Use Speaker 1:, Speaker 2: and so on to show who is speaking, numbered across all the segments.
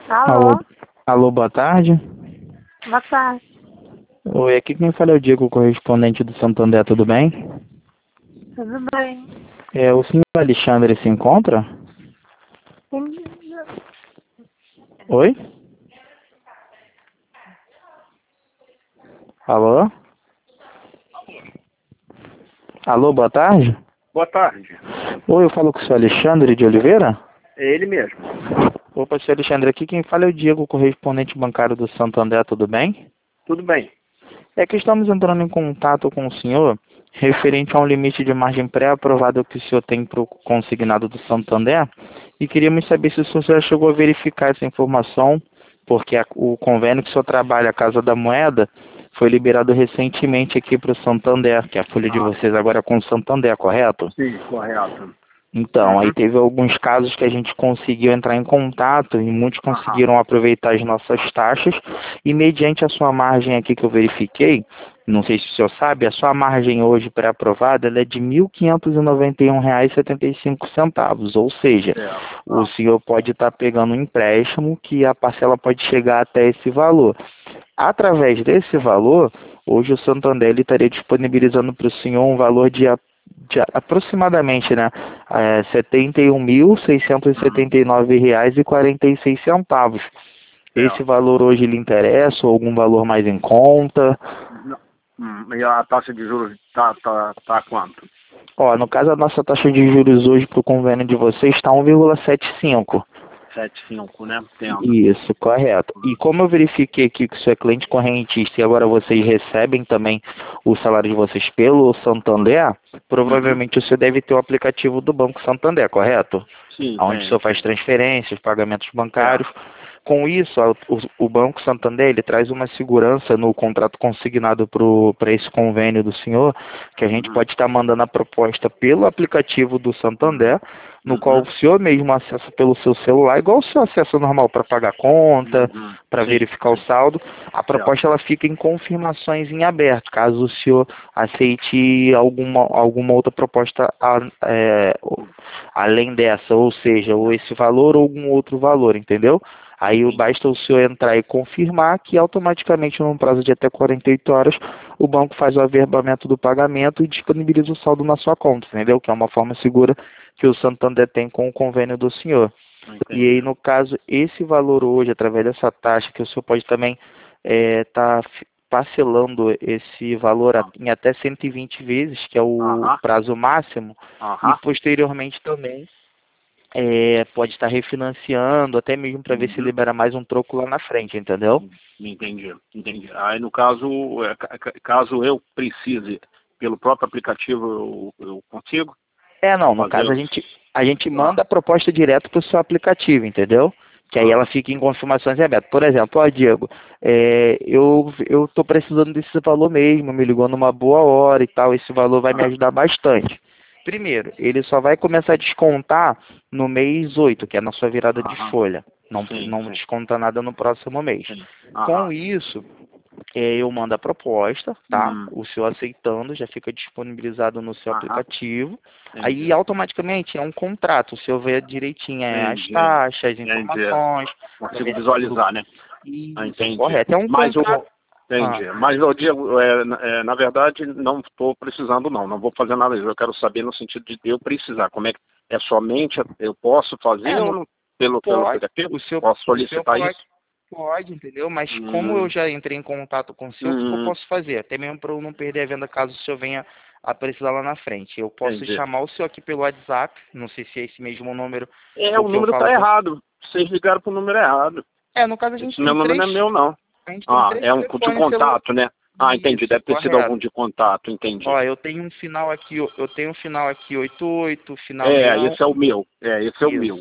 Speaker 1: Alô,
Speaker 2: Alô,
Speaker 1: alô, boa tarde.
Speaker 2: boa tarde.
Speaker 1: Oi, aqui quem fala é o Diego, correspondente do Santander, tudo bem?
Speaker 2: Tudo bem?
Speaker 1: O senhor Alexandre se encontra?
Speaker 2: Sim.
Speaker 1: Oi? Alô? Alô, boa tarde.
Speaker 3: Boa tarde.
Speaker 1: Oi, eu falo com o senhor Alexandre de Oliveira?
Speaker 3: É ele mesmo.
Speaker 1: Opa, senhor Alexandre, aqui quem fala é o Diego, correspondente bancário do Santander, tudo bem?
Speaker 3: Tudo bem.
Speaker 1: É que estamos entrando em contato com o senhor referente a um limite de margem pré-aprovado que o senhor tem para o consignado do Santander e queríamos saber se o senhor já chegou a verificar essa informação, porque o convênio que o senhor trabalha, a Casa da Moeda, foi liberado recentemente aqui para o Santander, que é a folha de
Speaker 3: Ah,
Speaker 1: vocês agora é com o Santander, correto?
Speaker 3: sim, correto.
Speaker 1: Então, aí
Speaker 3: Uhum.
Speaker 1: teve alguns casos que a gente conseguiu entrar em contato e muitos
Speaker 3: Aham.
Speaker 1: conseguiram aproveitar as nossas taxas e mediante a sua margem aqui que eu verifiquei, não sei se o senhor sabe, a sua margem hoje pré-aprovada ela é de R$ 1.591,75, ou seja,
Speaker 3: Certo.
Speaker 1: o senhor pode estar pegando um empréstimo que a parcela pode chegar até esse valor. Através desse valor, hoje o Santander ele estaria disponibilizando para o senhor um valor de aproximadamente, né, R$ 71.679,46. Esse
Speaker 3: Certo.
Speaker 1: valor hoje lhe interessa ou algum valor mais em conta?
Speaker 3: Não. E a taxa de juros tá quanto?
Speaker 1: Ó, no caso a nossa taxa de juros hoje para o convênio de vocês está 1,75.
Speaker 3: 7,5, né? Entendo.
Speaker 1: Isso, correto. E como eu verifiquei aqui que você é cliente correntista e agora vocês recebem também o salário de vocês pelo Santander,
Speaker 3: Uhum.
Speaker 1: provavelmente você deve ter o aplicativo do Banco Santander, correto?
Speaker 3: Sim,
Speaker 1: Onde o
Speaker 3: tem,
Speaker 1: senhor faz
Speaker 3: tem.
Speaker 1: transferências, pagamentos bancários.
Speaker 3: Certo.
Speaker 1: Com isso, o Banco Santander ele traz uma segurança no contrato consignado para esse convênio do senhor, que a gente
Speaker 3: Uhum.
Speaker 1: pode estar mandando a proposta pelo aplicativo do
Speaker 3: Uhum.
Speaker 1: Santander, no qual
Speaker 3: Uhum.
Speaker 1: o senhor mesmo acessa pelo seu celular, igual o seu acesso normal para pagar conta,
Speaker 3: Uhum.
Speaker 1: para
Speaker 3: Sim,
Speaker 1: verificar o
Speaker 3: sim.
Speaker 1: saldo. A
Speaker 3: Certo.
Speaker 1: proposta ela fica em confirmações em aberto, caso o senhor aceite alguma outra proposta além dessa, ou seja, ou esse valor ou algum outro valor, entendeu? Aí
Speaker 3: Entendi.
Speaker 1: basta o senhor entrar e confirmar que automaticamente, num prazo de até 48 horas, o banco faz o averbamento do pagamento e disponibiliza o saldo na sua conta, entendeu? Que é uma forma segura que o Santander tem com o convênio do senhor. E
Speaker 3: Entendi.
Speaker 1: aí, no caso, esse valor hoje, através dessa taxa, que o senhor pode também estar parcelando esse valor
Speaker 3: Ah,
Speaker 1: em até 120 vezes, que é o
Speaker 3: Aham.
Speaker 1: prazo máximo, e
Speaker 3: Aham.
Speaker 1: posteriormente também pode estar refinanciando, até mesmo para ver se
Speaker 3: Uhum.
Speaker 1: libera mais um troco lá na frente, entendeu?
Speaker 3: Entendi, entendi. Aí no caso, caso eu precise, pelo próprio aplicativo eu consigo
Speaker 1: Não, no
Speaker 3: fazer
Speaker 1: caso
Speaker 3: os.
Speaker 1: a gente
Speaker 3: Ah,
Speaker 1: manda a proposta direto para o seu aplicativo, entendeu? Que aí ela
Speaker 3: ah,
Speaker 1: fica em confirmações em aberto. Por exemplo, ó Diego, eu estou precisando desse valor mesmo, me ligou numa boa hora e tal, esse valor vai me
Speaker 3: ah,
Speaker 1: ajudar bastante. Primeiro, ele só vai começar a descontar no mês 8, que é na sua virada de
Speaker 3: aham.
Speaker 1: folha. Não,
Speaker 3: Sim,
Speaker 1: não
Speaker 3: sim,
Speaker 1: desconta nada no próximo mês.
Speaker 3: sim.
Speaker 1: Com
Speaker 3: Aham.
Speaker 1: isso, eu mando a proposta, tá?
Speaker 3: Hum,
Speaker 1: O senhor aceitando, já fica disponibilizado no seu
Speaker 3: aham.
Speaker 1: aplicativo.
Speaker 3: Entendi.
Speaker 1: Aí automaticamente é um contrato. O senhor vê direitinho as
Speaker 3: Entendi.
Speaker 1: taxas, as
Speaker 3: Entendi.
Speaker 1: informações, para
Speaker 3: Consigo
Speaker 1: ver se está tudo
Speaker 3: visualizar, né?
Speaker 1: isso,
Speaker 3: Entendi.
Speaker 1: correto. É um
Speaker 3: Mas o.
Speaker 1: contrato. Ah,
Speaker 3: Entendi. Mas, ô, Diego, na verdade, não estou precisando, não. Não vou fazer nada disso. Eu quero saber no sentido de eu precisar. Como é que é somente eu posso fazer ou
Speaker 1: não
Speaker 3: não, pelo
Speaker 1: pode.
Speaker 3: aplicativo?
Speaker 1: O
Speaker 3: Posso
Speaker 1: senhor
Speaker 3: solicitar
Speaker 1: pode.
Speaker 3: isso?
Speaker 1: Pode, entendeu? Mas como eu
Speaker 3: Hum,
Speaker 1: já entrei em contato com o senhor, o que eu
Speaker 3: hum,
Speaker 1: posso fazer? Até mesmo para eu não perder a venda caso o senhor venha a precisar lá na frente. Eu posso
Speaker 3: entendi.
Speaker 1: chamar o senhor aqui pelo WhatsApp, não sei se é esse mesmo número
Speaker 3: É,
Speaker 1: o
Speaker 3: o
Speaker 1: que eu
Speaker 3: número
Speaker 1: falo
Speaker 3: está
Speaker 1: com.
Speaker 3: errado. Vocês ligaram para o número errado.
Speaker 1: No caso
Speaker 3: Esse meu número não é meu, não.
Speaker 1: a gente tem
Speaker 3: Ah,
Speaker 1: três
Speaker 3: é um de
Speaker 1: telefones celulares.
Speaker 3: contato, né? Ah, entendi.
Speaker 1: Isso,
Speaker 3: Deve ter sido algum
Speaker 1: correto.
Speaker 3: de contato, entendi.
Speaker 1: Ó, eu tenho um final aqui 88, final
Speaker 3: É,
Speaker 1: 61,
Speaker 3: esse é o meu. É, esse é o
Speaker 1: isso,
Speaker 3: meu.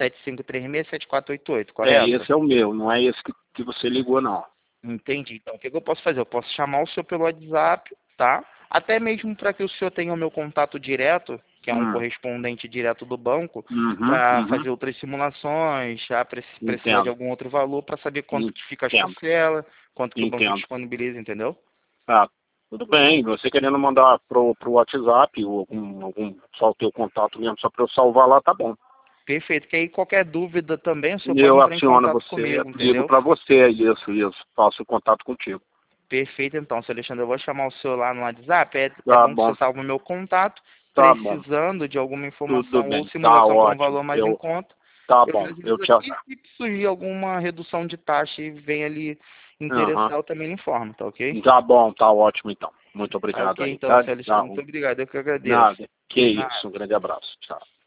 Speaker 1: 975367488,
Speaker 3: É,
Speaker 1: correto?
Speaker 3: esse é o meu. Não é esse que você ligou, não.
Speaker 1: Entendi. Então, o que eu posso fazer? Eu posso chamar o senhor pelo WhatsApp, tá? Até mesmo para que o senhor tenha o meu contato direto, que é um
Speaker 3: Hum.
Speaker 1: correspondente direto do banco,
Speaker 3: Uhum,
Speaker 1: para
Speaker 3: uhum.
Speaker 1: fazer outras simulações, já precisar de
Speaker 3: Entendo,
Speaker 1: algum outro valor, para saber quanto que fica as
Speaker 3: entendo,
Speaker 1: parcelas, quanto que o banco
Speaker 3: entendo.
Speaker 1: disponibiliza, entendeu?
Speaker 3: Tá, tudo bem. Você querendo mandar pro WhatsApp ou só o teu contato mesmo, só para eu salvar lá, tá bom.
Speaker 1: Perfeito, que aí qualquer dúvida também, o senhor
Speaker 3: E eu
Speaker 1: pode entrar em
Speaker 3: aciono
Speaker 1: contato
Speaker 3: você,
Speaker 1: comigo,
Speaker 3: ligo
Speaker 1: entendeu?
Speaker 3: para você, isso, faço contato contigo.
Speaker 1: Perfeito, então, seu Alexandre, eu vou chamar o senhor lá no WhatsApp, é
Speaker 3: Tá
Speaker 1: bom que
Speaker 3: bom,
Speaker 1: você salve o meu contato,
Speaker 3: tá bom,
Speaker 1: precisando de alguma
Speaker 3: tudo
Speaker 1: informação ou
Speaker 3: bem, tá
Speaker 1: simulação por um
Speaker 3: ótimo.
Speaker 1: valor mais em conta,
Speaker 3: Tá
Speaker 1: eu
Speaker 3: bom,
Speaker 1: já
Speaker 3: eu
Speaker 1: utilizo
Speaker 3: te...
Speaker 1: aqui, e se surgir alguma redução de taxa e vem ali
Speaker 3: Aham.
Speaker 1: interessar, eu também lhe informo, tá ok?
Speaker 3: Tá bom, tá ótimo então. Muito
Speaker 1: Tá
Speaker 3: obrigado
Speaker 1: ok,
Speaker 3: aí,
Speaker 1: então,
Speaker 3: tá?
Speaker 1: seu Alexandre, muito obrigado, eu que agradeço.
Speaker 3: Nada, que
Speaker 1: De
Speaker 3: isso,
Speaker 1: nada.
Speaker 3: um grande abraço, tchau.